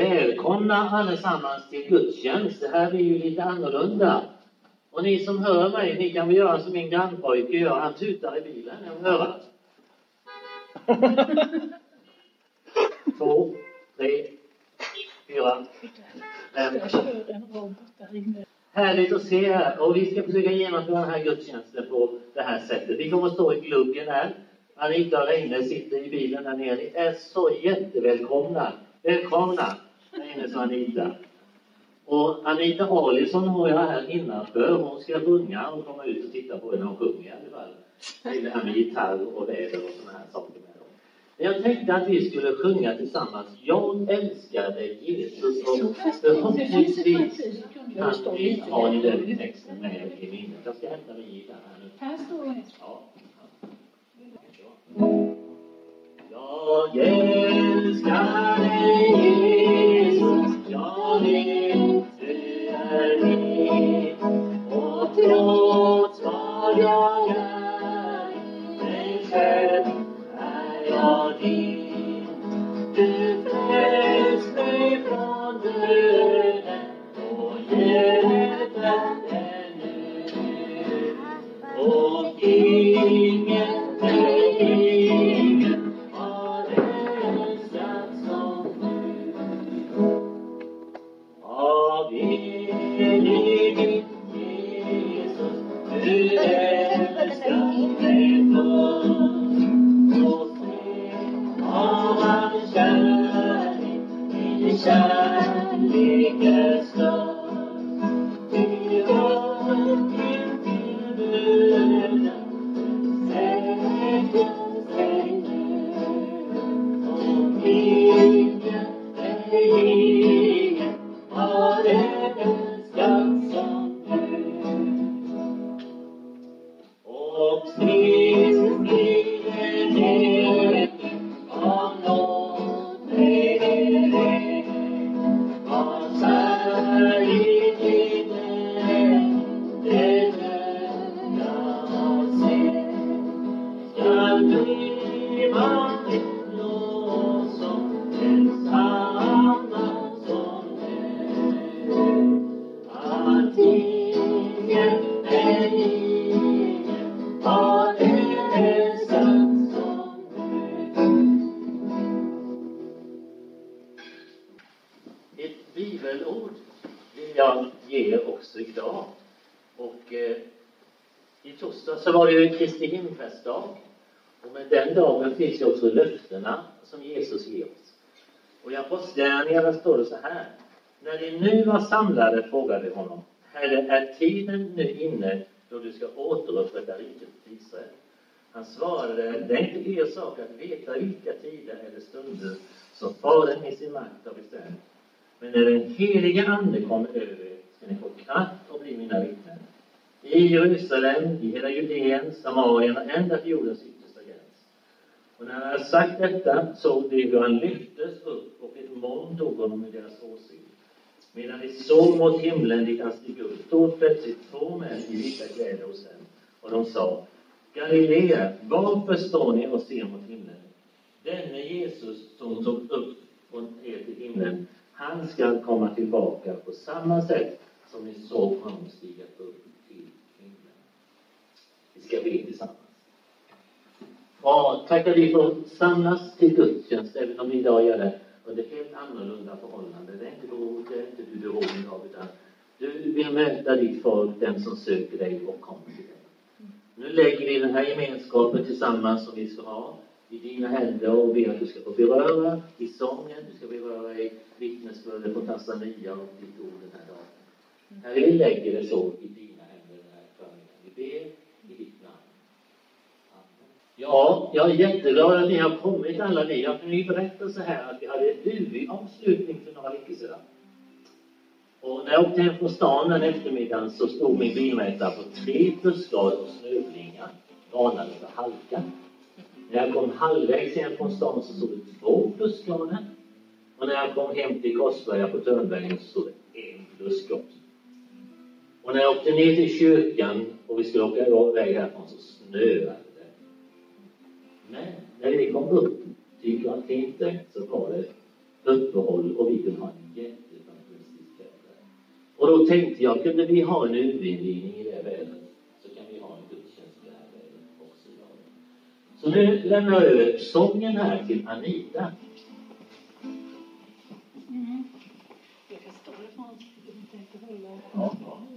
Välkomna allesammans till gudstjänst. Det här blir ju lite annorlunda. Och ni som hör mig, ni kan väl göra som min grannpojke gör. Han tutar i bilen. Jag vill höra. 2, 3, 4, 5. Härligt att se här. Och vi ska försöka genomföra den här gudstjänsten på det här sättet. Vi kommer att stå i gluggen här. Anita och Reine sitter i bilen där nere. Ni är så jättevälkomna. Välkomna. Där inne så Anita. Och Anita Alisson har jag här innanför. Hon ska sjunga och komma ut och titta på när hon sjunger i alla fall. Det här med gitarr och väder och såna här saker med dem. Jag tänkte att vi skulle sjunga tillsammans. Jag älskar dig Jesus. Och förhoppningsvis kan vi ha den texten med i minnet. Jag ska hämta min gitarr här nu. Här står det. Ja. Jag älskar dig Jesus, jag vet du är min. Och trots vad jag är, mig själv är jag din. Du frälst mig från döden och hjälper ännu. Och ingen har älskat som du. Av evighet Jesus, du älskar mig först. Och se av hans kärlek i kärlekens stund. Vi rör till döden, säker sig nu. Och ingen har älskat som du. Och Kristus evighet har nått mig direkt. Hans härlighet det öga har sett. Skall driva mitt lovsång tillsammans som du. Att ingen har älskat som du. Ett bibelord vill jag ge också idag. Och i torsdag så var det ju Kristi himmelfärdsdag. Och med den dagen finns ju också löftena som Jesus ger oss. Och i Apostlagärningarna står det så här. När de nu var samlade frågade honom. Herre, är tiden nu inne då du ska återupprätta riket till Israel? Han svarade, det är inte er sak att veta vilka tider eller stunder som Fadern i sin makt har bestämt. Men när den heliga ande kommer över ska ni få kraft och bli mina vittnen. I Jerusalem, i hela Judeen, Samarien och ända till jordens yttersta gräns. Och när han hade sagt detta såg de hur han lyftes upp och ett moln tog honom i deras åsyn. Medan de såg mot himlen dit han steg upp stod plötsligt 2 män i vita kläder hos dem. Och de sa, Galilea, varför står ni och ser mot himlen? Denne Jesus som tog upp från er till himlen, han ska komma tillbaka på samma sätt som ni såg honom stiga upp till himlen. Vi ska be tillsammans. Ja, tack att vi får samlas till gudstjänst, även om vi idag gör det under helt annorlunda förhållanden. Det är inte du beroende av, utan du vill möta ditt folk, den som söker dig och kommer till dig. Nu lägger vi den här gemenskapen tillsammans som vi ska ha i dina händer och ber att du ska få beröra i sången, du ska beröra i vittnesbördet på Tanzania och ditt ord den här dagen. Här vi lägger det så i dina händer den här förmiddagen. Vi ber i ditt namn. Amen. Ja, jag är jätteglad att ni har kommit alla ni. Jag kan ju berätta så här att vi hade ett UV-avslutning för några veckor sedan. Och när jag åkte hem från stan den eftermiddagen så stod min bilmätare på 3 plusgrader och snöflingar. Varnade för halka. När jag kom halvvägs hem från stan så stod det 2 plusgrader. Och när jag kom hem till Korsberga på Törnbergen så stod det 1 plusgrad. Och när jag åkte ner till kyrkan och vi skulle åka iväg härifrån så snöade det. Men när vi kom upp till Kvartinten så var det uppehåll och vi vill ha en jättefantastisk kväll. Och då tänkte jag, kunde vi ha en utvigning i det vädret så kan vi ha en gudstjänst i det här vädret också idag. Så nu lämnar jag över sången här till Anita. Jag kan stå ifrån. Jag tänkte hålla. Ja.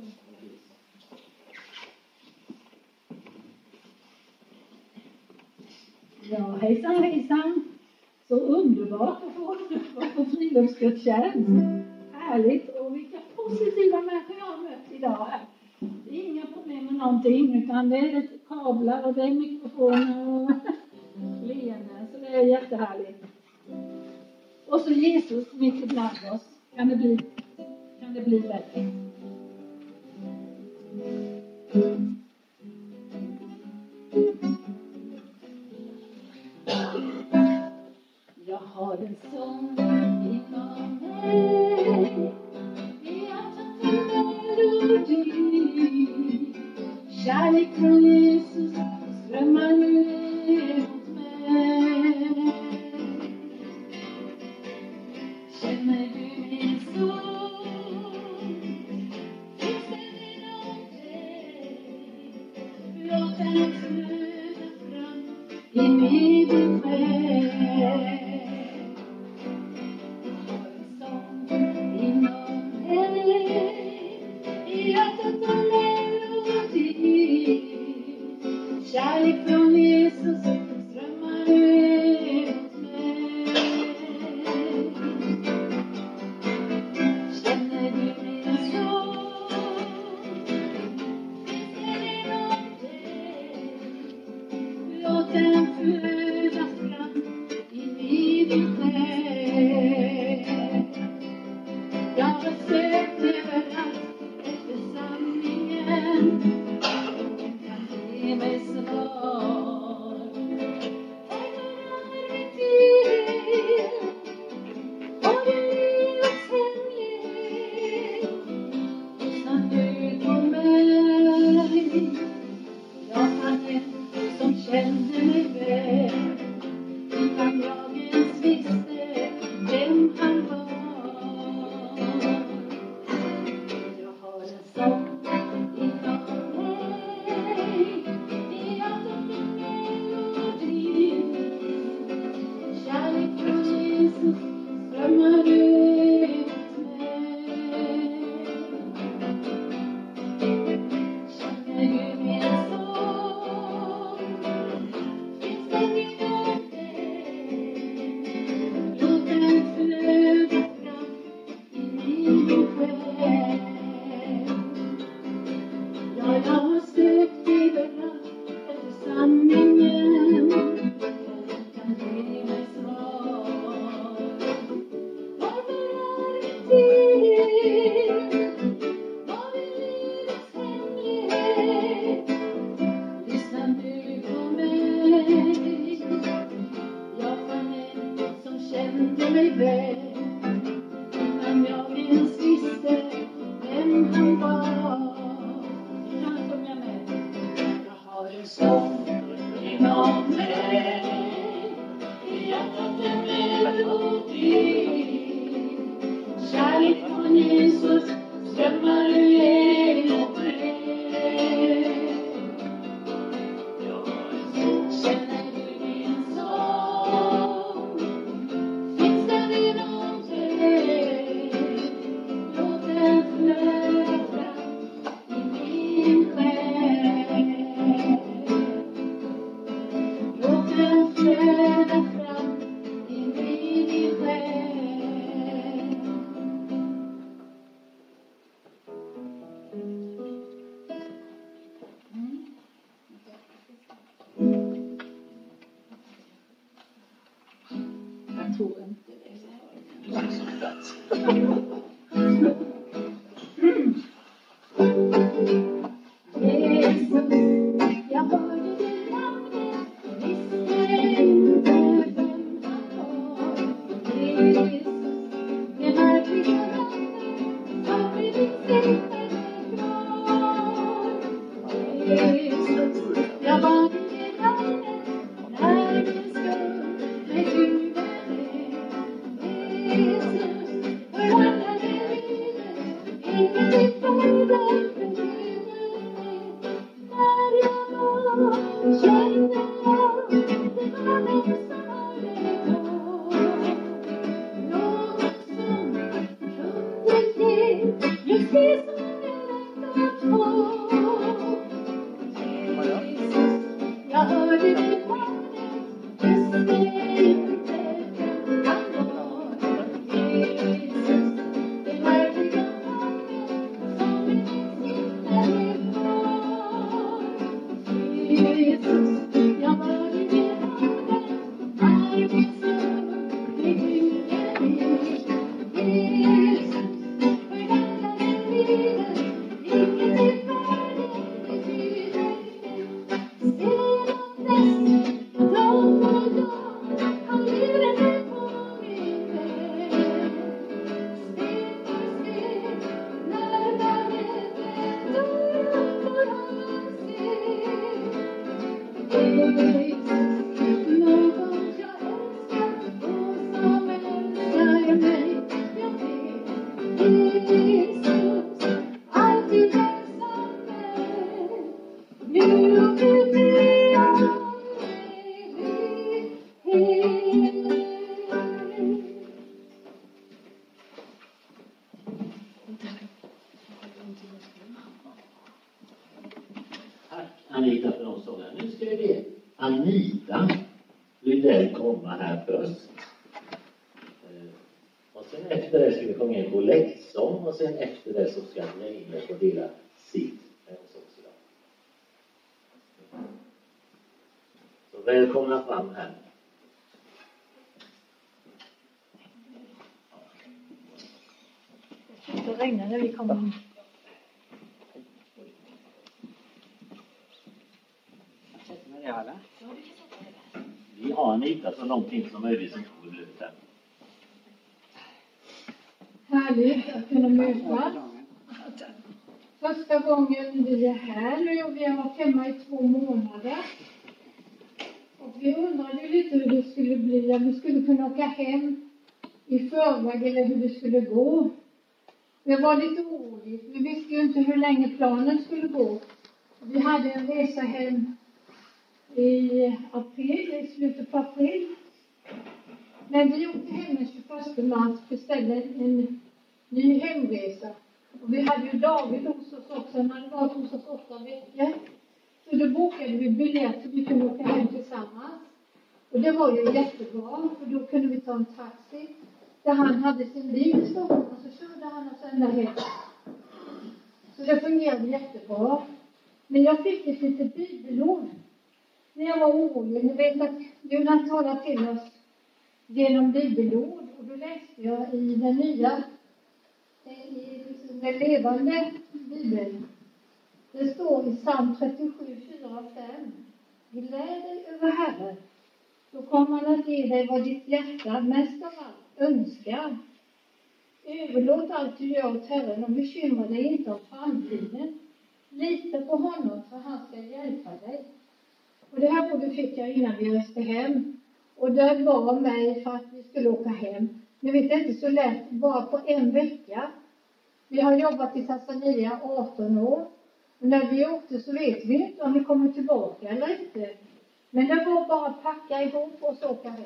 Ja, hejsan, hejsan. Så underbart att få vara på friluftsgudstjänst. Härligt. Och vilka positiva människor jag har mött idag här. Det är inga problem med någonting, utan det är lite kablar och det är mikrofoner och leenden. Så det är jättehärligt. Och så Jesus mitt ibland oss. Kan det bli bättre? Jag har en sång inom mig, hjärtat en melodi. Kärlek från Jesus strömmar nu mot mig. Känner du min sång? Finns den inom dig? Låt den flöda fram i min själ. Kärlek från Jesus strömmar ut mig. Känner du min sång? Finns den inom dig? Låt den flöda fram in i din själ. Jag har sökt överallt efter sanningen. Ge mig svar. Ägnar mig till och det livets hemlighet. Lyssna nu på mig. Jag fann en som kände mig väl, innan jag ens visste vem han var. Jag har en sång inom mig, hjärtat en melodi. Kärlek från Jesus strömmar ut mig. Känner du min sång? Finns den inom dig? Låt den flöda fram in i din själ. Ja, jag har sökt överallt efter sanningen. Kan ge mig svar. Varför är det till? Vad är livets hemlighet? Lyssna nu på mig. Jag fann en som kände mig väl, innan jag ens visste vem han var. Kan jag sjunga med? Jag har en sång inom mig, hjärtat en melodi. Kärlek från Jesus strömmar igenom mig. Känner du min sång? Finns den inom dig? Låt den flöda fram i min själ. Låt den flöda fram i min själ. Jag tror inte det. Jesus, jag hörde ditt namn, visste inte vem han var. Jesus, det märkliga namnet som vi visste kvar. Jesus, jag bad i ditt namn när din skuld mig du var med. Jag hörde ditt namn, just det inte kan vara. Jesus, det är verkligen namnet som vi sitter ifrån. Jesus, jag hörde ditt namn, är min son, min Jesus, för hela den livet, inget i världen betyder Tack Anita för de sångerna. Nu ska vi be Anita vill väl komma här först. Och sen efter det ska vi sjunga en kolektsång och sen efter det så ska Reine få dela sitt med oss också idag. Så välkomna fram här. Det regnar när vi kommer in. Vi har Anita så långt in som möjligt som kommer bli här. Härligt att kunna mötas. Första gången vi är här nu och vi har varit hemma i 2 månader. Och vi undrade ju lite hur det skulle bli, om vi skulle kunna åka hem i förväg eller hur det skulle gå. Det var lite oroligt. Vi visste ju inte hur länge planen skulle gå. Vi hade en resa hem i april, i slutet på april. Men vi åkte hem den 21 mars, beställde en ny hemresa. Och vi hade ju David hos oss också, han hade varit hos oss 8 veckor. Så då bokade vi biljett så vi kunde åka hem tillsammans. Och det var ju jättebra, för då kunde vi ta en taxi. Där han hade sin bil i Stockholm och så körde han oss ända hem. Så det fungerade jättebra. Men jag fick ett litet bibelord när jag var orolig. Ni vet att Gud har talat till oss genom bibelord. Och då läste jag i den nya, i den levande bibeln. Det står i psalm 37, 4 och 5. Gläd dig över Herren. Då kommer han att ge dig vad ditt hjärta mest av allt önskar. Överlåt allt du gör åt Herren och bekymra dig inte om framtiden. Lita på honom för han ska hjälpa dig. Och det här ordet fick jag innan vi reste hem. Och det var mig för att vi skulle åka hem. Men det är inte så lätt, bara på en vecka. Vi har jobbat i Tanzania 18 år. Och när vi åkte så vet vi inte om vi kommer tillbaka eller inte. Men det var bara att packa ihop och så åka hem.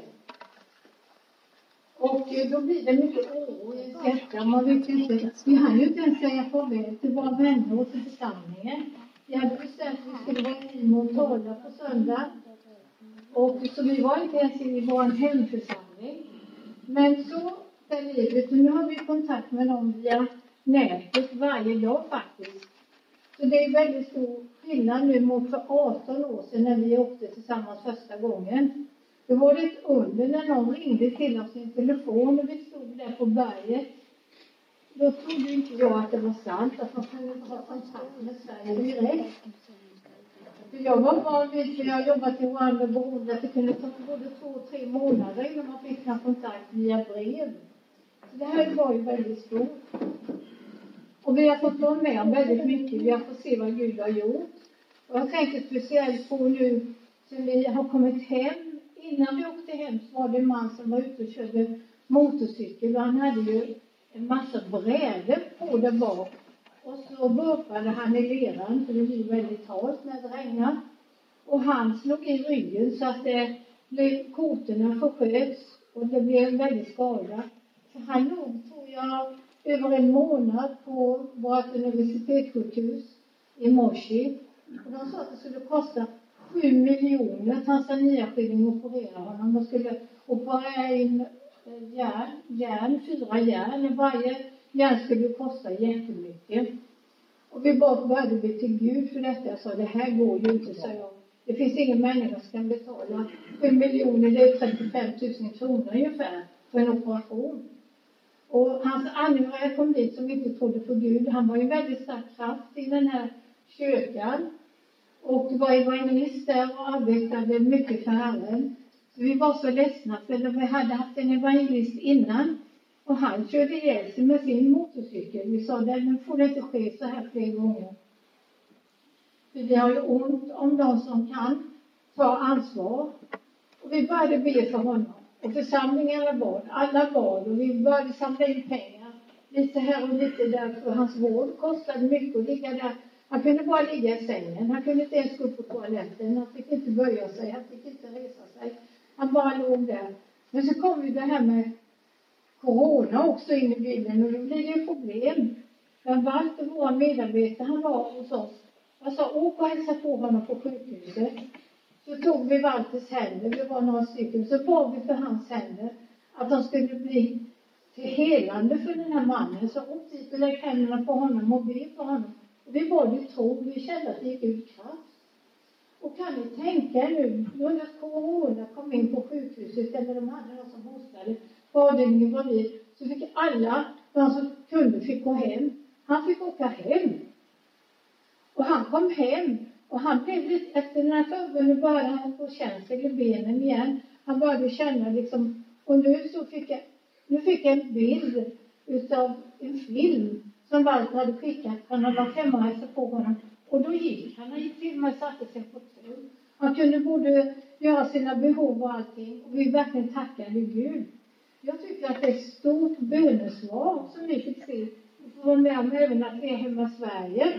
Och då blir det mycket oro i ens hjärta. Man vet inte, vi hann ju inte ens säga farväl till våra vänner och till församlingen. Vi hade bestämt att vi skulle vara i Motala på söndag. Och så vi var inte ens i vår hemförsamling. Men så är livet. Nu har vi kontakt med dem via nätet varje dag faktiskt. Så det är väldigt stor skillnad nu mot för 18 år sedan när vi åkte tillsammans första gången. Det var ett under när någon ringde till oss sin telefon och vi stod där på berget. Då trodde inte jag att det var sant att man kunde ha kontakt med Sverige direkt. För jag var van vid, för jag har jobbat i Rwanda och Burundi, att det kunde ta både 2 och 3 månader innan man fick kontakt via brev. Så det här var ju väldigt stort. Och vi har fått vara med om väldigt mycket. Vi har fått se vad Gud har gjort. Och jag tänker speciellt på nu sen vi har kommit hem. Innan vi åkte hem så var det en man som var ute och körde motorcykel. Och han hade ju en massa brädor på där bak. Och så burpade han i leran, för det blir väldigt halt när det regnar. Och han slog i ryggen så att kotorna försköts. Och det blev en väldigt skada. Så han låg, tror jag, över en månad på vårt universitetssjukhus i Moshi. Och de sa att det skulle kosta 7 miljoner Tanzania-skilling att operera honom. De skulle operera in fyra järn. Varje järn skulle kosta jättemycket. Och vi började be till Gud för detta. Jag sa, det här går ju inte, sa jag. Det finns ingen människa som kan betala 7 miljoner, det är 35 000 kronor ungefär för en operation. Och hans anhöriga kom dit som inte trodde på Gud. Han var ju väldigt stark kraft i den här kyrkan. Och var evangelist där och arbetade mycket för Herren. Så vi var så ledsna för vi hade haft en evangelist innan. Och han körde ihjäl sig med sin motorcykel. Vi sa, men får det inte ske så här fler gånger. För det har ju ont om de som kan ta ansvar. Och vi började be för honom. Och församlingarna bad, alla bad. Och vi började samla in pengar. Lite här och lite där, för hans vård kostade mycket att ligga där. Han kunde bara ligga i sängen. Han kunde inte ens gå på toaletten. Han fick inte böja sig. Han fick inte resa sig. Han bara låg där. Men så kom ju det här med corona också in i bilden. Och då blev det ju problem. Men Walter, vår medarbetare, han var hos oss. Jag sa, åk och hälsa på honom på sjukhuset. Så tog vi Walters händer. Vi var några stycken. Så bad vi för hans händer. Att de skulle bli till helande för den här mannen. Så åt dit och lägg händerna på honom och be för honom. Och vi bad ju tro. Vi kände att det gick ut kraft. Och kan ni tänka nu, när corona kom in på sjukhuset, eller de hade någon som hostade, avdelningen var vid, så fick alla, de som kunde, fick gå hem. Han fick åka hem. Och han kom hem. Och han blev lite, efter den här förbundet började han få känsel i benen igen. Han började känna liksom, och nu så fick jag en bild utav en film som Walter hade skickat. Han hade varit hemma och hälsat på honom. Och då gick han gick till mig och satte sig på tro. Han kunde både göra sina behov och allting. Och vi verkligen tackade Gud. Jag tycker att det är ett stort bönesvar som vi fick se. Vi får vara med om även att vi är hemma i Sverige.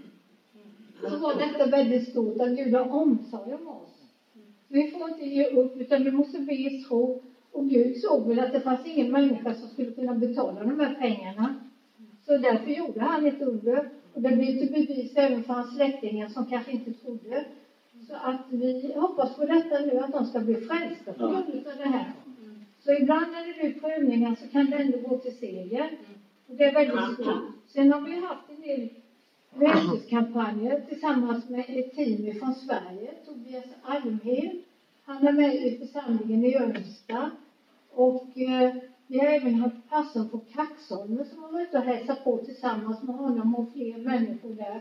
Så var detta väldigt stort att Gud har omsorg om oss. Vi får inte ge upp utan vi måste be i tro. Och Gud såg väl att det fanns ingen människa som skulle kunna betala de här pengarna. Så därför gjorde han ett under. Och det blev till bevis även för hans släktingar som kanske inte trodde. Så att vi hoppas på detta nu, att de ska bli frälsta på grund av det här. Så ibland när det blir prövningar så kan det ändå gå till seger. Och det är väldigt stort. Sen har vi haft en del möteskampanjer tillsammans med ett team från Sverige. Tobias Almhed. Han är med i församlingen i Önsta. Och vi har även haft pastor på Kaxholmen som har varit och hälsat på tillsammans med honom och fler människor där.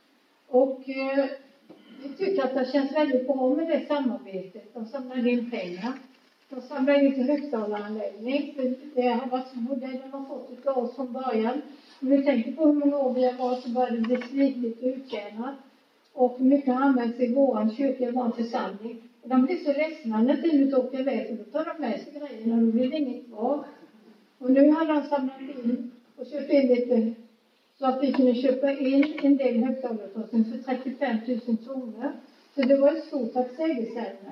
Och vi tycker att det känns väldigt bra med det samarbetet. De samlar in pengar. De samlar in till högtalaranläggning. För det har varit modellen har fått av oss från början. Om vi tänker på hur många år vi har varit så börjar det bli slitigt och uttjänat. Och mycket har använts i våran kyrka, i vår församling. Och de blir så ledsna när tiden åker iväg, för då tar de med sig grejerna och då blir det inget kvar. Och nu har de samlat in och köpt in lite så att vi kunde köpa in en del högtalarutrustning för 35 000 kronor. Så det var ett stort tacksägelseämne.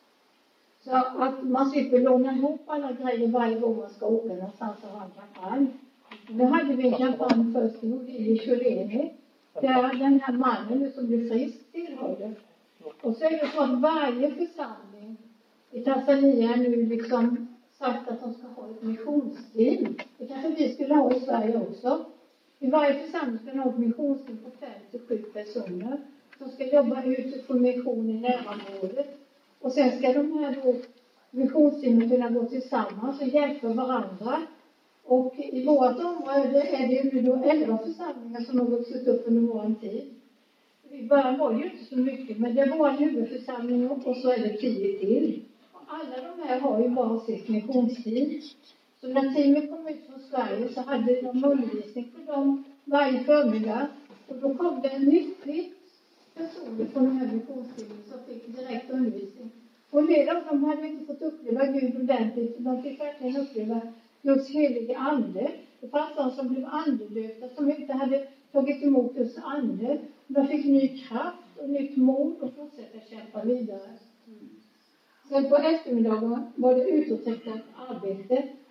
Så att man slipper låna ihop alla grejer varje gång man ska åka någonstans och ha en kampanj. Nu hade vi en kampanj först i Chuleni, där den här mannen som blev frisk tillhörde. Och så är det så att varje församling i Tanzania nu liksom sagt att de ska ha ett missionsteam. Det kanske vi skulle ha i Sverige också. I varje församling ska de ha ett missionsteam på 5-7 personer som ska jobba utifrån mission i närområdet. Och sen ska de här då missionsteamen kunna gå tillsammans och hjälpa varandra. Och i vårt område är det ju då 11 församlingar som har vuxit upp under vår tid. I början var det ju inte så mycket, men det var en huvudförsamling och så är det 10 till. Och alla de här har ju bara sitt missionsteam. Så när teamet kom ut från Sverige så hade de undervisning för dem varje förmiddag. Och då kom det en nyttig person från de här missionsteamen som fick direkt undervisning. Och en del av dem hade inte fått uppleva Gud ordentligt. De fick verkligen uppleva Guds helige ande. Det fanns de som blev andelösa som inte hade tagit emot Guds ande. De fick ny kraft och nytt mod och fortsätta kämpa vidare. Sen på eftermiddagen var det utåtriktat arbete.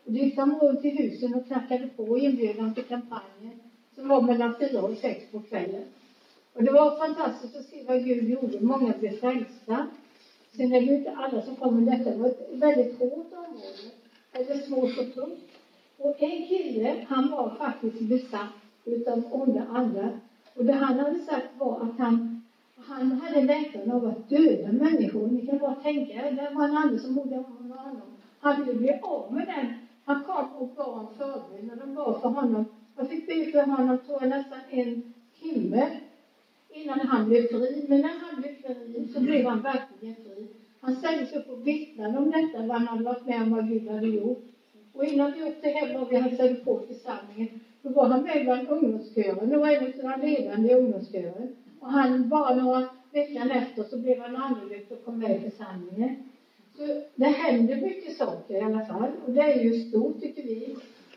Och det gick de runt i husen och knackade på inbjudan till kampanjen som var mellan 4 och 6 på kvällen. Och det var fantastiskt att se vad Gud gjorde. Många blev frälsta. Sen är det inte alla som kommer med detta. Det var ett väldigt hårt område. Eller svårt och tungt. Och en kille, han var faktiskt besatt utav onda andar. Och det han hade sagt var att han hade längtan av att döda människor. Ni kan bara tänka er, det var en annan som bodde om honom. Han ville bli av med den. Han kom och bad om förbön när de bad för honom. Jag fick be för honom, tror jag, nästan en timme innan han blev fri. Men när han blev fri så blev han verkligen fri. Han ställde sig upp och vittnade om detta, vad han hade varit med om, vad Gud hade gjort. Och innan vi åkte hem och vi hälsade på församlingen, då var han med bland ungdomskören. Det var en av de ledande i ungdomskören. Och han bara några veckor efter så blev han andedöpt och kom med i församlingen. Så det händer mycket saker i alla fall. Och det är ju stort, tycker vi.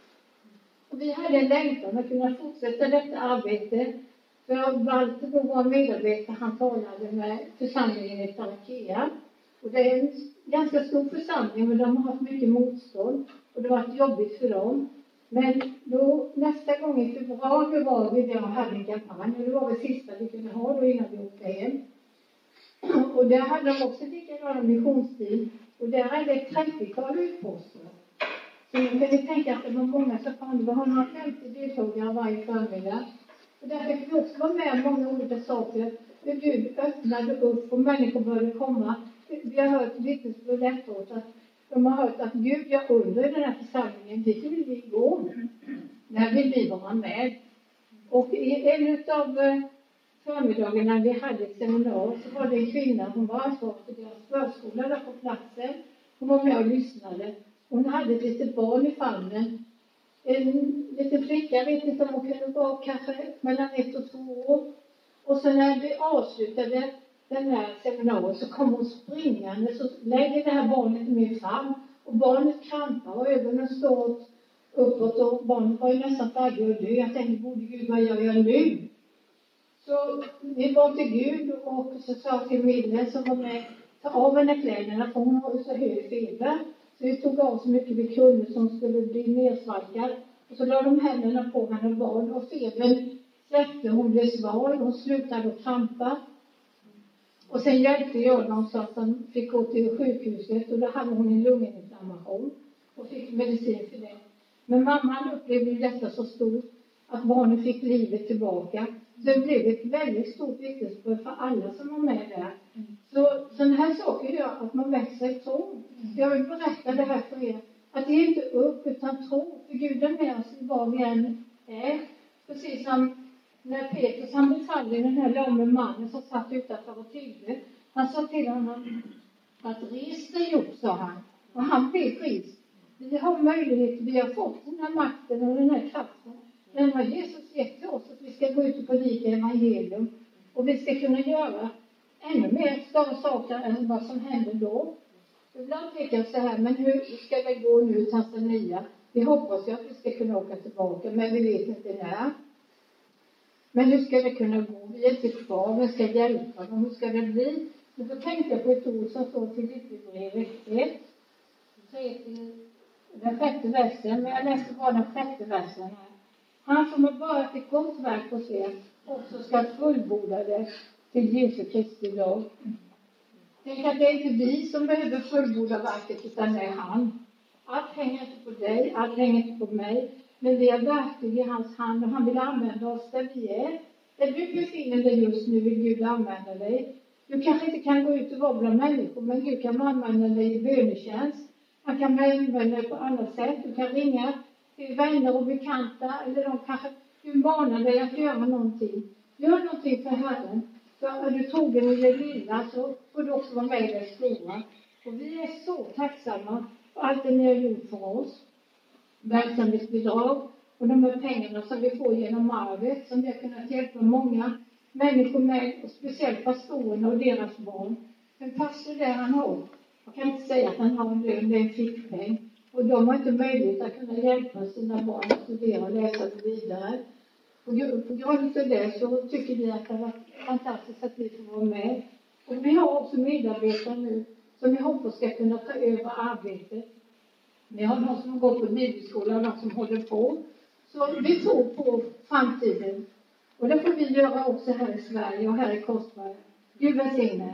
Och vi hade en längtan att kunna fortsätta detta arbete. För Walter, då var medarbetare, han talade med församlingen i Tarakea. Och det är en ganska stor församling, men de har haft mycket motstånd. Och det har varit jobbigt för dem. Men då, nästa gång i februari var vi där och hade en kampanj. Och det var det sista vi kunde ha då innan vi åkte hem. Och där hade de också likadana missionstid. Och där hade ett 30-tal utposter. Så nu kan vi tänka att det var många som kom. Det var 150 deltagare varje förmiddag. Och där fick vi också vara med om många olika saker. Hur Gud öppnade upp och människor började komma. Vi har hört vittnesbörd efteråt att de har hört att Gud gör under i den här församlingen. Dit vill vi gå. Där vill vi vara med. Och i en av förmiddagarna vi hade ett seminarium så var det en kvinna. Hon var ansvarig för deras förskola där på platsen. Hon var med och lyssnade. Hon hade ett litet barn i famnen. En liten flicka, jag vet inte om hon kunde vara kanske mellan 1 och 2 år. Och så när vi avslutade den här seminariet så kom hon springande. Så lägger det här barnet i min famn. Och barnet krampar och ögonen står uppåt. Och barnet var ju nästan färdig att dö. Jag tänkte, borde Gud, vad gör jag nu? Så vi bad till Gud och så sa till Mille som var med, ta av henne kläderna för hon har ju så hög feber. Så vi tog av så mycket vi kunde som skulle bli nedsvalkad. Och så la de händerna på henne och bad. Och febern släppte, hon blev sval, hon slutade att krampa. Och sen hjälpte jag dem så att de fick gå till sjukhuset. Och då hade hon en lunginflammation. Och fick medicin för det. Men mamman upplevde detta så stort att barnen fick livet tillbaka. Så det blev ett väldigt stort vittnesbörd för alla som var med där. Så sådana här saker gör att man växer i tro. Jag vill berätta det här för er. Att det är inte upp utan tro. För Gud är med oss var vi än är. Precis som när Petrus han befallde den här lamme mannen som satt utanför och tiggde. Han sa till honom att res dig upp, sa han. Och han blev frisk. Vi har möjlighet, vi har fått den här makten och den här kraften. Den har Jesus gett till oss att vi ska gå ut och predika evangelium. Och vi ska kunna göra ännu mer större saker än vad som hände då. Ibland tänker jag så här, men hur ska det gå nu i Tanzania? Vi hoppas ju att vi ska kunna åka tillbaka, men vi vet inte när. Men hur ska det kunna gå? Vi är inte kvar, vi ska hjälpa dem. Hur ska det bli? Men då tänkte jag på ett ord som står till Filipperbrevet 1. Den 6:e versen, men jag läser bara den 6:e versen här. Han som har börjat ett gott verk hos er också ska fullborda det till Jesu Kristi dag. Tänk att det är inte vi som behöver fullborda verket utan det är han. Allt hänger inte på dig, allt hänger inte på mig. Men vi är verktyg i hans hand och han vill använda oss där vi är. Där du befinner dig just nu vill Gud använda dig. Du kanske inte kan gå ut och vara bland människor, men Gud kan använda dig i bönetjänst. Han kan använda dig på annat sätt. Du kan ringa till vänner och bekanta, eller de kanske du manar dig att göra någonting. Gör någonting för Herren. Så är du trogen i det lilla så får du också vara med i det stora. Och vi är så tacksamma för allt det ni har gjort för oss. Verksamhetsbidrag och de här pengarna som vi får genom arvet som vi har kunnat hjälpa många människor med, och speciellt pastorerna och deras barn. Men pastor där han har, jag kan inte säga att han har en lön, det är en fickpeng. Och de har inte möjlighet att kunna hjälpa sina barn att studera och läsa vidare. På grund av det så tycker vi att det har varit fantastiskt att vi får vara med. Och vi har också medarbetare nu som vi hoppas ska kunna ta över arbetet. Vi har någon som går på bibelskola och någon som håller på. Så vi tror på framtiden. Och det får vi göra också här i Sverige och här i Korsberg. Gud välsigne.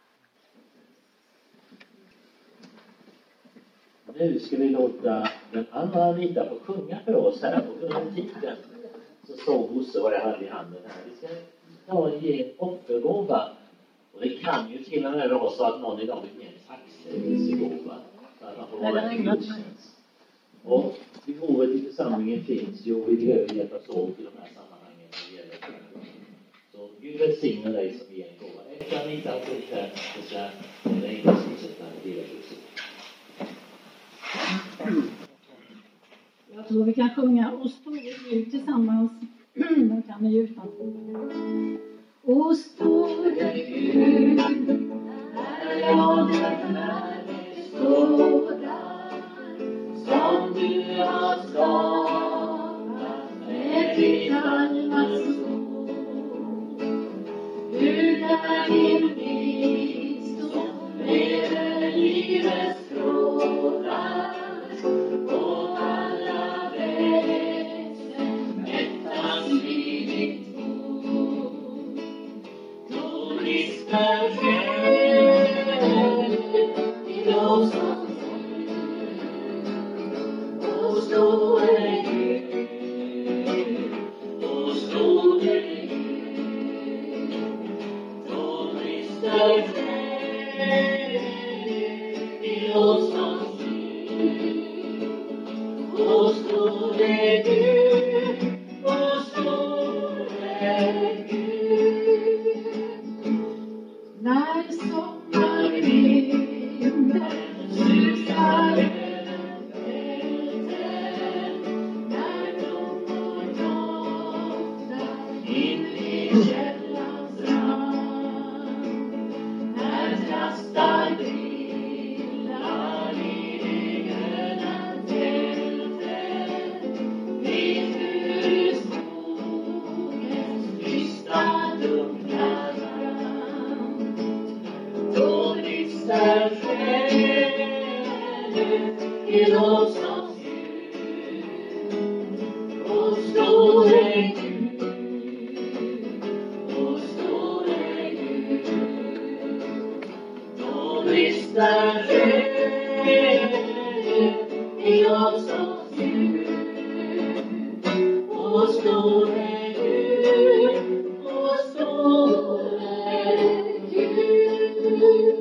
Nu ska vi låta den andra Anita få sjunga för oss här. Och under tiden så såg Bosse vad jag hade i handen här. Vi ska ta och ge en offergåva. Och det kan ju till och med vara så att någon idag vill ge en tacksägelsegåva. Så att man får vara en gudstjänst. Och behovet i församlingen finns ju och vi behöver hjälpas åt i de här sammanhangen när det gäller det. Så Gud välsigne dig som ger en gåva. Efter Anita har fått här så ska det inte fortsätta en del av huset. Jag tror vi kan sjunga och stå ut tillsammans. Då kan ni utanför. Och store Gud, när jag den världen skådar, som du har skapat med ditt armas ord. Gud är din visdom, över livets trådar, och alla väsen mättas vid ditt ord. Då brister själen i lovsång och stor är Gud, och stor är Gud. Då brister själen i lovsång och stor är Gud, och stor är Gud. När sommarvinden susar över fälten, när blommor doftar in i källans rand, när trastar grillar i det gröna tältet, vid furuskogens tysta dunkla brand. Då brister själen i lovsångsljud, och stor är Gud, och stor är Gud. Då brister själen i lovsångsljud, och stor är Gud, och stor är Gud.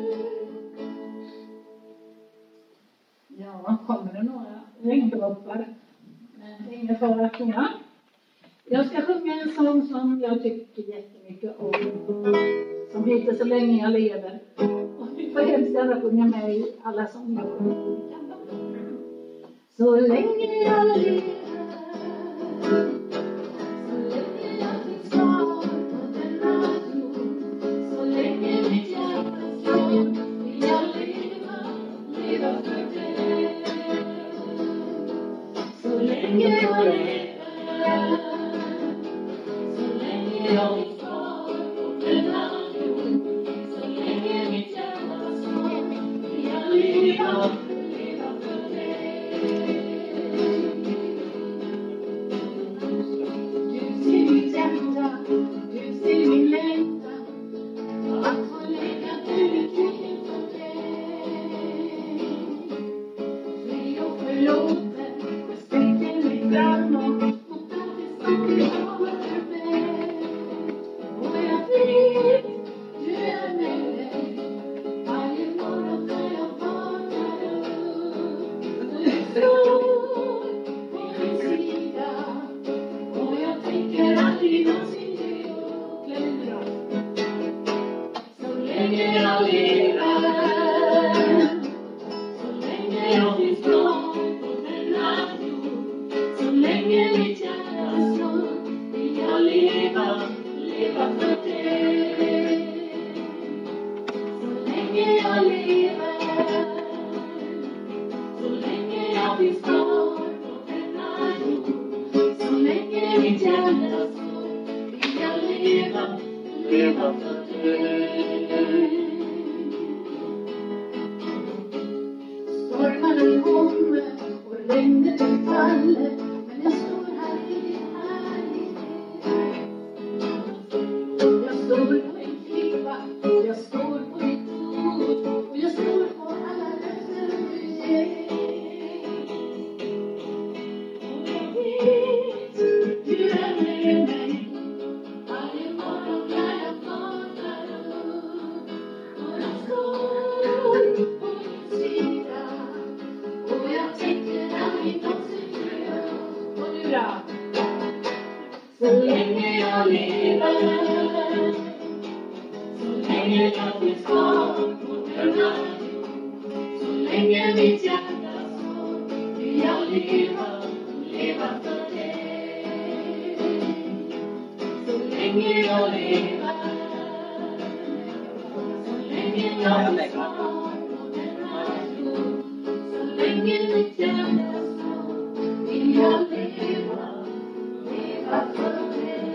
Ja, kommer det några regndroppar? Men ingen fara att sjunga. Jag ska sjunga en sång som jag tycker jättemycket om, som heter Så länge jag lever. Och vi får hemskt gärna sjunga med i alla sånger. Så länge jag lever, så länge jag finns kvar på denna jord, så länge mitt hjärta slår, vill jag leva för dig. Så länge jag lever, så länge jag finns kvar på denna jord, så länge mitt hjärta slår, vill jag leva för dig. Du ser mitt hjärta, du ser min längtan, att få lägga ut inför dig. Fri och förlåten, jag sträcker mig framåt mot allt det som du har för mig. Och jag vet, du är med mig varje morgon när jag vaknar upp. Du står på min sida, och jag tänker aldrig någonsin ge upp. Glömmer jag. Så länge jag lever, så länge jag finns kvar på denna jord, så länge mitt hjärta slår, vill jag leva för dig. Så länge jag lever, så länge jag finns kvar på denna jord, så länge mitt hjärta slår, vill jag leva för dig. Stormarna kommer berget faller, men jag står här i din härlighet. Jag står på en klippa, jag står på ditt ord, och jag står på alla löften du ger. Och jag vet, du är med mig varje morgon när jag vaknar upp. Och jag står på din sida, och jag tänker aldrig någonsin ge upp. Och nu då? Så länge jag lever, så länge jag finns kvar på denna jord, så länge mitt hjärta slår, vill jag leva för dig. Så länge jag lever, så länge jag finns kvar på denna jord, så länge mitt hjärta slår, vill jag leva för dig.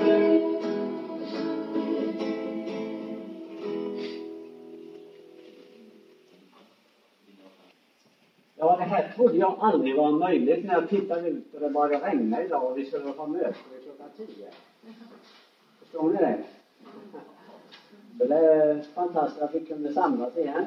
Ja, det här trodde jag aldrig var möjligt när jag tittade ut och det började regna idag och vi skulle ha möte klockan 10. Förstår ni det? Så det är fantastiskt att vi kunde samlas igen.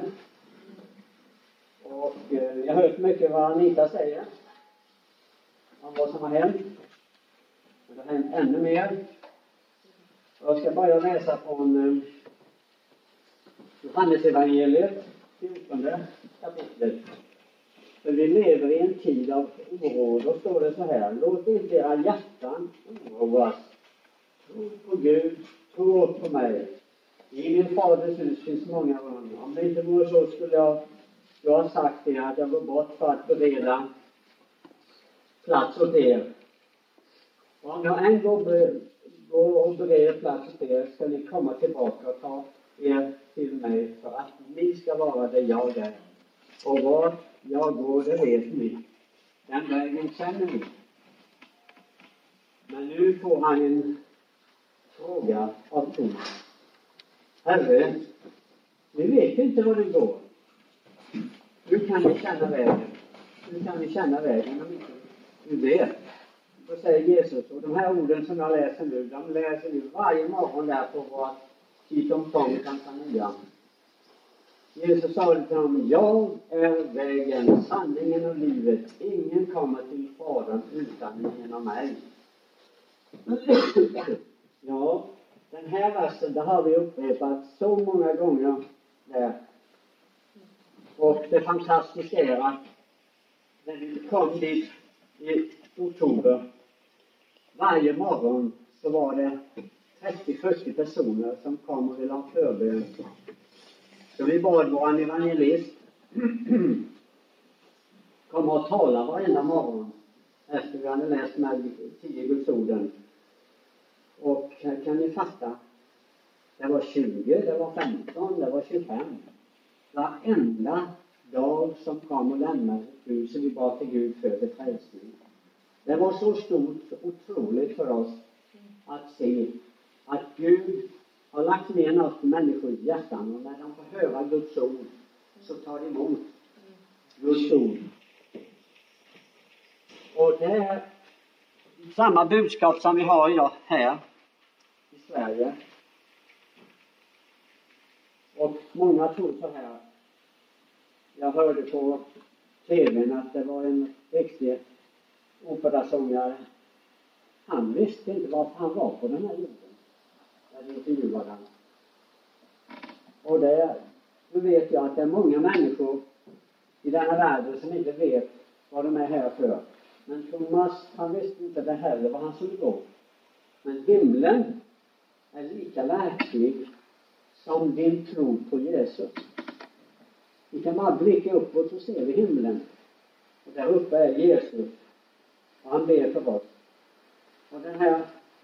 Och jag har hört mycket vad Anita säger om vad som har hänt. Men det har hänt ännu mer. Och jag ska börja läsa från Johannesevangeliet, 14 kapitlet. För vi lever i en tid av oro. Då står det så här: låt inte era hjärtan oroas. Tro på Gud, tro på mig. I min faders hus finns många rum. Om det inte vore så skulle jag ha sagt det, att jag går bort för att bereda plats åt er. Och om jag en gång går och bereder plats åt er, ska ni komma tillbaka och ta er till mig, för att ni ska vara där jag är. Och var jag går, det vet ni. Den vägen känner ni. Men nu får han en fråga av Tom. Herre, vi vet inte var det går. Hur kan ni känna vägen? Hur kan ni känna vägen om inte du vet? Då säger Jesus, och de här orden som jag läser nu, de läser vi varje morgon där på vårt Kitomtong i Tanzania. Jesus sa till honom: jag är vägen, sanningen och livet. Ingen kommer till Fadern utan genom mig. Ja, den här versen, det har vi upprepat så många gånger där. Och det fantastiska är att när vi kom dit i oktober, varje morgon så var det 30-40 personer som kom och ville ha förbön. Så vi bad vår evangelist komma och tala varenda morgon efter vi hade läst med 10 Gudsorden. Och här kan ni fatta, det var 20, det var 15, det var 25. Varenda dag som kom och lämnade Gud, så vi bad till Gud för frälsning. Det var så stort och otroligt för oss att se att Gud har lagt ner något på människors hjärtan, och när de får höra Guds ord så tar de emot Guds ord. Och det är samma budskap som vi har idag här i Sverige. Och många tror så här. Jag hörde på tvn att det var en riktig operasångare. Han visste inte varför han var på den här jorden. När de intervjuade han. Och nu vet jag att det är många människor i den här världen som inte vet vad de är här för. Men Thomas, han visste inte det heller vad han skulle gå. Men himlen är lika verklig som din tro på Jesus. Vi kan bara blicka uppåt så ser vi himlen. Och där uppe är Jesus. Och han ber för oss. Och den här...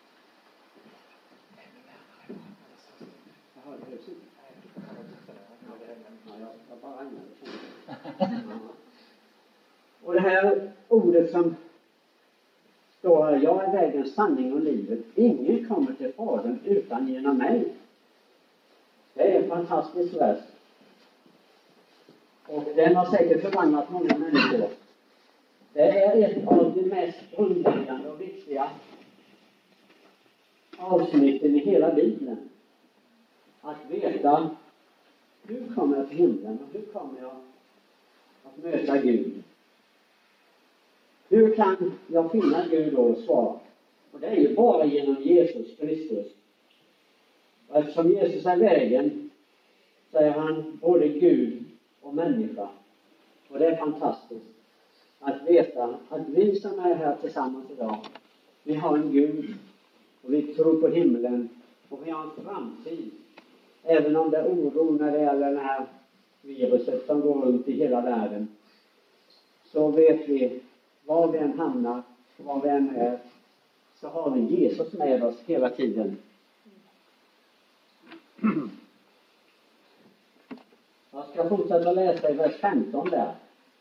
Och det här ordet som står här: jag är vägen, sanning och livet. Ingen kommer till Fadern utan genom mig. Det är en fantastisk vers. Och den har säkert förvandlat många människor. Det är ett av de mest grundläggande och viktiga avsnitten i hela Bibeln. Att veta, hur kommer jag till himlen och hur kommer jag att möta Gud? Hur kan jag finna Gud och svar? Och det är ju bara genom Jesus Kristus. Och eftersom Jesus är vägen, så är han både Gud och människa. Och det är fantastiskt att veta att vi som är här tillsammans idag, vi har en Gud och vi tror på himlen och vi har en framtid. Även om det är oro när det gäller det här viruset som går runt i hela världen, så vet vi var vi än hamnar, var vi än är, så har vi Jesus med oss hela tiden. Jag ska fortsätta läsa i vers 15 där.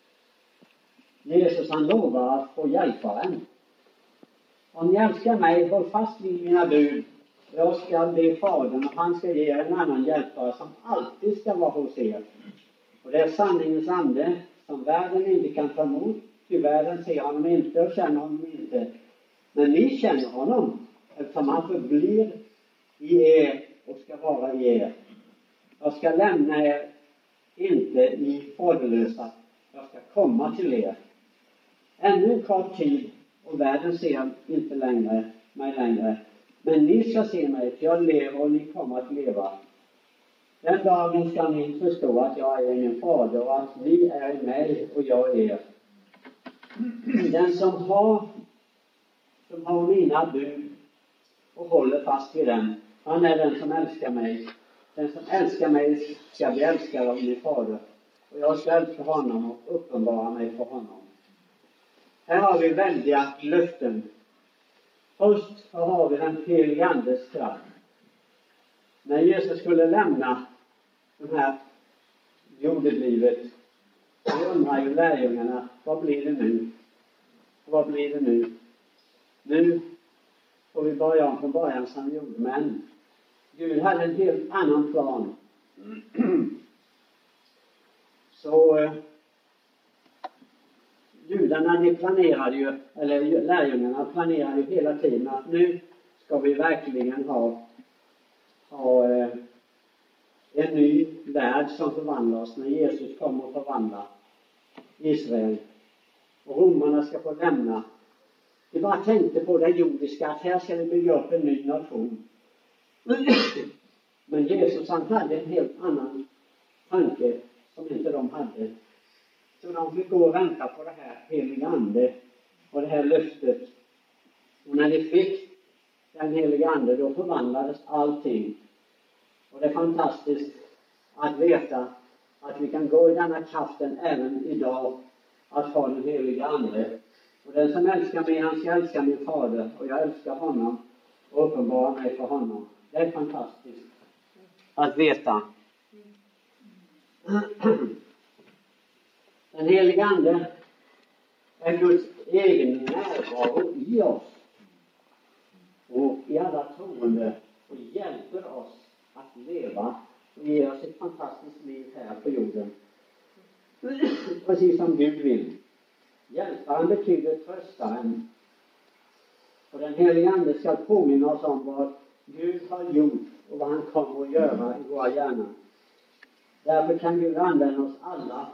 Jesus han lovar att få hjälparen. Om ni älskar mig, håll fast vid mina bud. Jag ska be Fadern och han ska ge en annan hjälpare som alltid ska vara hos er. Och det är sanningens ande som världen inte kan ta emot. Ty världen ser honom inte och känner honom inte. Men ni känner honom, eftersom han förblir i er och ska vara i er. Jag ska lämna er inte i faderlösa. Jag ska komma till er. Ännu en kort tid och världen ser inte mig längre. Men ni ska se mig, för jag lever och ni kommer att leva. Den dagen ska ni förstå att jag är min fader och att ni är i mig och jag är er. Den som har mina bud och håller fast vid dem, han är den som älskar mig. Den som älskar mig ska bli älskad av min fader. Och jag ska älska honom och uppenbara mig för honom. Här har vi väldiga löften. Först har vi den helige Andes kraft. När Jesus skulle lämna det här jordelivet, så undrar ju lärjungarna, vad blir det nu? Vad blir det nu? Nu får vi börja om från början som vi gjorde, men Gud hade en helt annan plan. Så judarna, de planerade ju, eller lärjungarna planerade ju hela tiden att nu ska vi verkligen ha en ny värld som förvandlar oss när Jesus kommer att förvandla Israel. Och romarna ska få lämna. De bara tänkte på det jordiska, att här ska vi bygga upp en ny nation. Men Jesus han hade en helt annan tanke som inte de hade. Så de fick gå och vänta på det här heliga ande och det här löftet. Och när de fick den heliga ande, då förvandlades allting. Och det är fantastiskt att veta att vi kan gå i denna kraften även idag, att ha den heliga ande. Och den som älskar mig, han ska älska min fader. Och jag älskar honom och uppenbara mig för honom. Det är fantastiskt att veta. Den heliga ande är Guds egen närvaro i oss och i alla troende och hjälper oss att leva och ge oss ett fantastiskt liv här på jorden. Precis som Gud vill. Hjälparen betyder tröstaren. Och den heliga ande ska påminna oss om vad Gud har gjort och vad han kommer att göra i våra hjärnor. Därför kan Gud använda oss alla.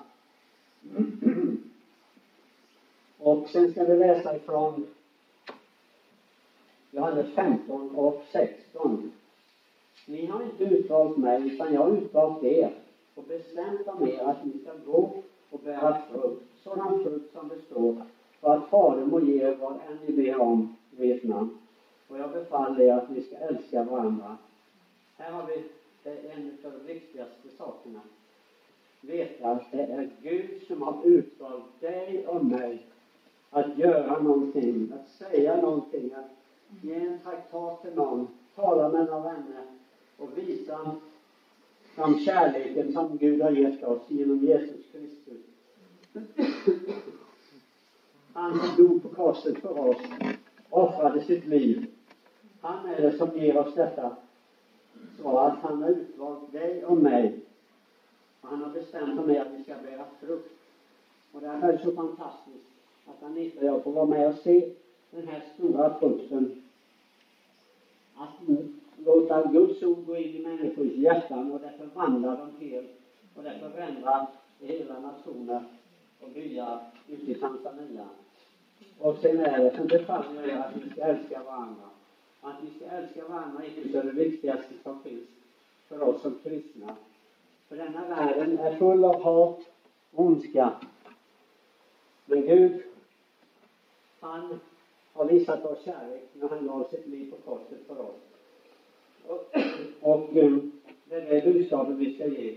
Och sen ska vi läsa ifrån Johannes 15 och 16. Ni har inte utvalt mig, utan jag har utvalt er och bestämt om er att ni ska gå och bära frukt, sådan frukt som består, för att Fadern må ge er vad än ni ber om i ert namn. Och jag befaller er att ni ska älska varandra. Här har vi en av de viktigaste sakerna. Veta att det är Gud som har utvalt dig och mig att göra någonting, att säga någonting, att ge en traktat till någon, tala med några vänner och visa om kärleken som Gud har gett oss genom Jesus Kristus. Han som dog på korset för oss, offrade sitt liv. Han är det som ger oss detta. Så att han har utvalt dig och mig. Och han har bestämt om mig att vi ska bära frukt. Och det är så fantastiskt att Anita och jag får vara med och se den här stora frukten. Att låta Guds ord gå in i människors hjärtan och det förvandlar dem helt. Och det förändrar hela nationer och byar ute i Tanzania. Och sen är det som det faller är att vi ska älska varandra. Att vi ska älska varandra är det viktigaste som finns för oss som kristna. För denna världen är full av hat och ondska. Men Gud, han har visat oss kärlek när han gav sitt liv på korset för oss. Och det är det budskapet vi ska ge.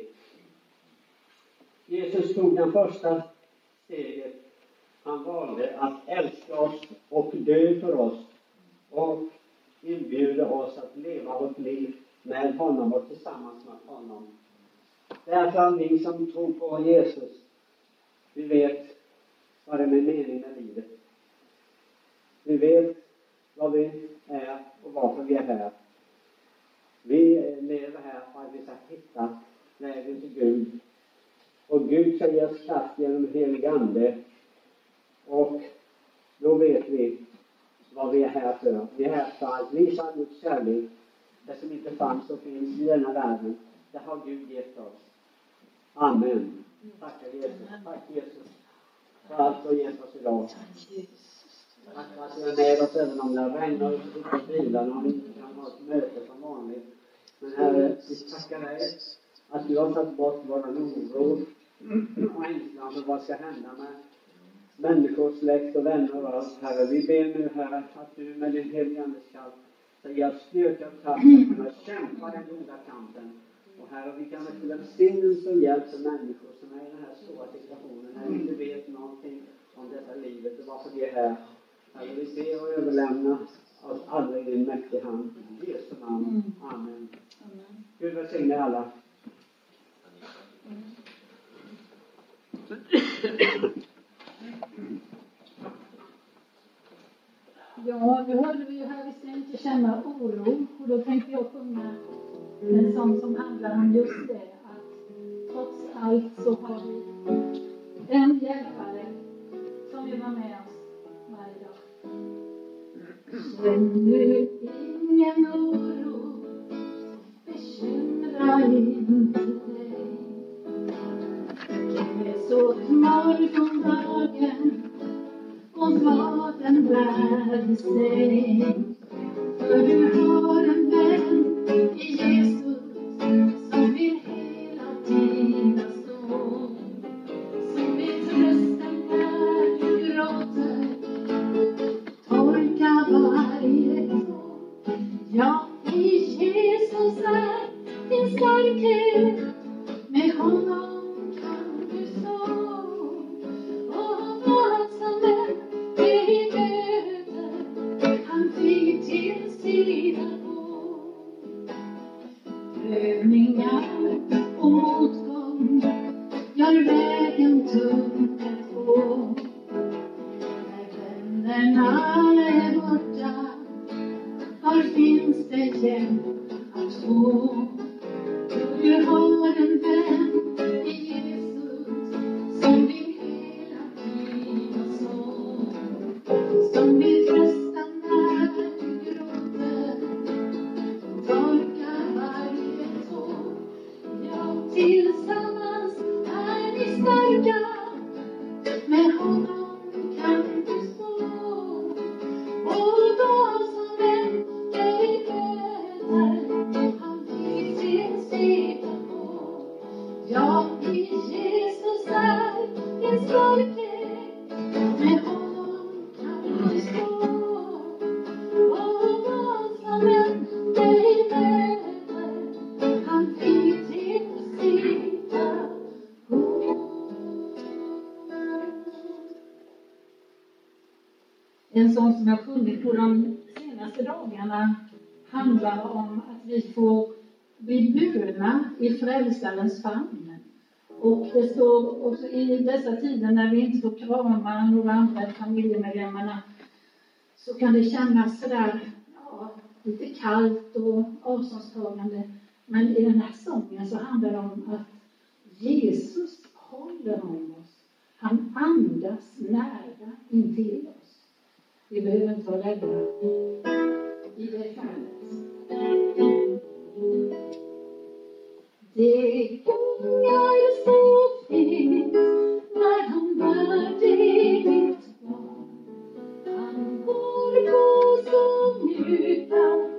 Jesus tog den första steget. Han valde att älska oss och dö för oss. Och inbjuda oss att leva vårt liv med honom och tillsammans med honom. Därför har vi som tror på Jesus, vi vet vad det är med mening med livet. Vi vet vad vi är och varför vi är här. Vi lever här för att vi ska hitta vägen till Gud. Och Gud ska ge oss kraft genom helig ande. Och då vet vi vad vi är här för. Vi är här för att visa Guds kärlek. Det som inte fanns och finns i denna världen. Det har Gud gett oss. Amen. Tack Jesus. Tack Jesus. För allt du har gett oss idag. Tack för att du är med oss även om det regnar och sitter i bilarna och vi inte kan ha ett möte som vanligt. Men Herre, vi tackar dig att du har tagit bort våra oro och ängslan för vad ska hända med människor, släkt och vänner och allt. Herre, vi ber nu Herre att du med din heliga andes kraft ska ge oss styrka och kraft att kunna kämpa den goda kampen. Och Herre, vi kan med välsignelse och hjälp för människor som är i den här svåra situationen när vi inte vet någonting om detta livet och varför vi är här. Herre, vi ber och överlämna oss alla i din mäktiga hand. I Jesu namn. Amen. Gud välsigne alla. Ja, nu hörde vi ju här, vi ska inte känna oro. Och då tänkte jag sjunga en sång som handlar om just det. Att trots allt så har vi en hjälpare som vill vara med oss varje dag. Känner ingen oro, bekymra inte dig. Det är så mörkt om dagen och vad den bär i sig. För du har en vän i Jesus som vill hela tiden stå. Som vill trösta när du gråter, torka varje tår. Ja, i Jesus är din starkhet, med honom kan du stå. Och vad som än dig möter, han flyger till sidan på. Prövningar och motgång gör vägen tung att gå. När vännerna är borta, var finns det hjälp att få? Du har en vän i Jesus som vill hela tiden stå. Som vill trösta när du gråter, torka varje tår. Ja, tillsammans är ni starka, med honom kan du stå. Och vad som än dig möter, han vill till sida på. Ja, i Jesus är din starkhet, med honom kan du stå. Och vad som än dig möter, han vill till sida på. En sång som jag sjungit på de senaste dagarna handlar om att vi får bli burna i frälsarens famn. Och det står också i dessa tider när vi inte får krama några andra familjemedlemmarna, så kan det kännas sådär, ja, lite kallt och avståndstagande. Men i den här sången så handlar det om att Jesus håller om oss. Han andas nära intill oss. Vi behöver inte vara rädda i det fallet. Det gångar så fint när han bär dig ditt barn. Han går på så mjuka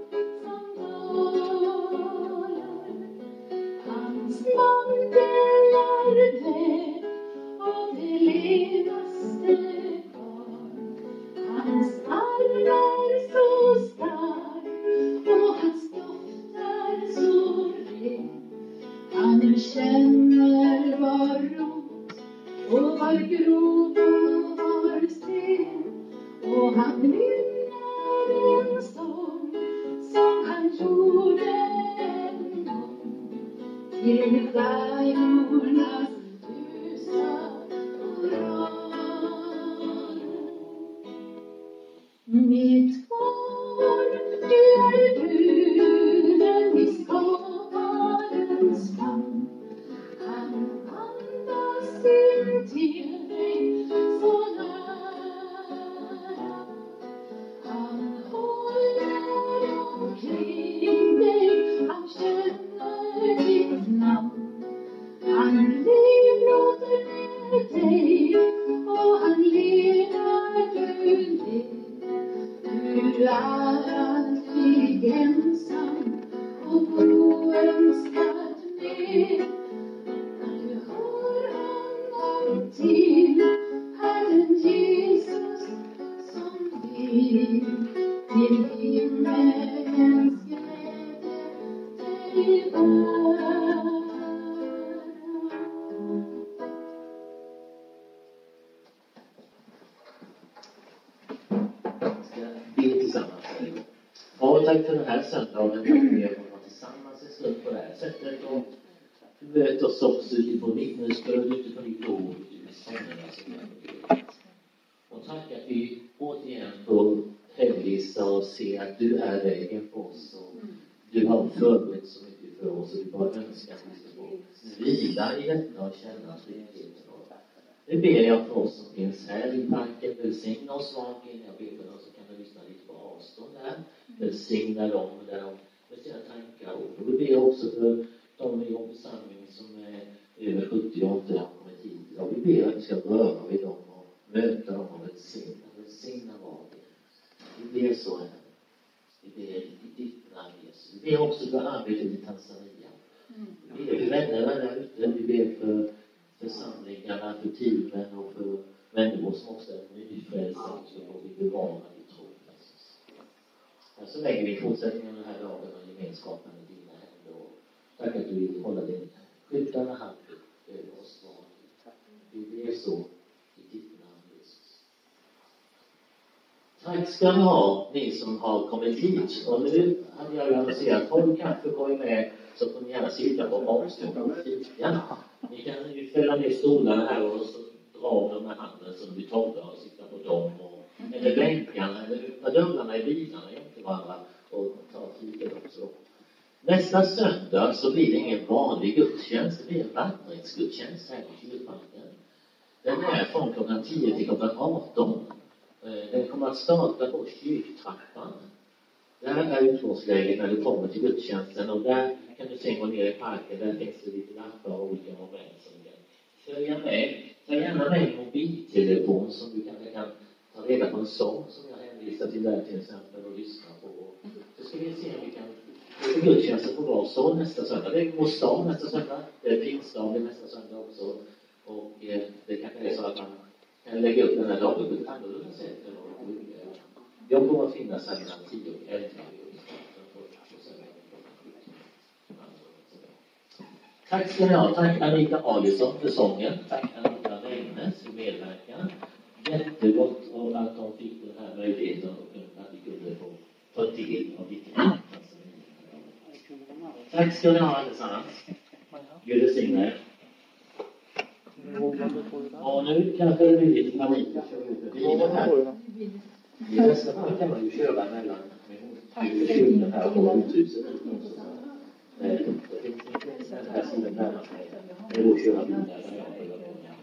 sandaler. Hans mantel är det av det lenaste barn. Hans arm är så stark och hans doft är så ren. Han känner var rot och var grov och var sten. Och han nynnar en sång som han gjorde en gång till värjornas ljusa koral. Mitt barn, du är buren i skaparens famn. Han andas in till dig så nära. Han håller omkring dig, han känner ditt namn. Han levlåter med dig och han lenar du ner. Du är aldrig ensam och oönskad med. När du hör honom till, Herren Jesus som vill till himmelens glädje dig bära. Ja, tack för den här söndagen. Vi har varit tillsammans en stund på det här sättet. Och du möter oss också utifrån vittnesbörd, utifrån ditt ord, utifrån sångerna som jag har gjort. Och tack att vi återigen får hänvisa och se att du är vägen för oss. Och du har förberett så mycket för oss. Och vi bara önskar att vi ska få vila i detta och känna tryggheten. Nu ber jag för oss som finns här i parken. Välsigna oss var och en. Jag ber för oss som kan lyssna lite på avstånd här. Välsigna dem där de med sina tankar. Och vi ber också för de i vår församling som är över 70 år inte har kommit hit. Och vi ber att vi ska röra vid dem och möta dem och välsigna var och en. Vi ber så här. Vi ber i ditt namn Jesus. Vi ber också för arbetet i Tanzania. Vi ber för vännerna där ute. Vi ber för församlingarna, för teamen och för människor som också är nyfrälsta också och vi bevarar i tro. Så lägger vi fortsättningen den här dagen och gemenskapen i dina händer. Och tack att du vill hålla din skyddande hand över oss var. Vi ber så i ditt namn Jesus. Tack ska ni ha, ni som har kommit hit. Och nu hade jag annonserat 12 kaffe går med, så får ni gärna sitta på avstånd och fika. Ni kan ju fälla ner stolarna här och så dra dem med handen som vi talar och sitta på dem. Eller bänkarna, eller öppna dörrarna i bilarna jämte varandra och ta fikat också. Nästa söndag så blir det ingen vanlig gudstjänst, det blir en vandringsgudstjänst här i kyrkparken. Den är från klockan 10 till klockan 18. Den kommer att starta på kyrktrappan. Där är utgångsläget när du kommer till gudstjänsten och där kan du sen gå ner i parken. Där finns det lite lappar och olika moment som kan följa med. Ta gärna med en mobiltelefon som du kanske kan ta reda på en sång som jag hänvisar till där till exempel och lyssna på. Så ska vi se om vi kan gudstjänsten på var så nästa söndag. Det är vår stad nästa söndag. Det är pingstdagen nästa söndag också. Och det kanske är så att man kan lägga upp den här dagen på ett annorlunda sätt än vad man brukar. Jag kommer att finnas här mellan 10 och 11. Tack ska ni ha. Tack Anita Alisson för sången. Tack Anita Regnes för medverkan. Jättegott att de fick den här möjligheten och att vi kunde få ta del av ditt liv. Tack ska ni ha allesammans. Gud välsigne er. Och nu kanske det blir lite panik. I nästa fall kan man ju köra mellan kyrkan här och uthuset. Det finns inte den här sidan närmast. Det är då köra vidare.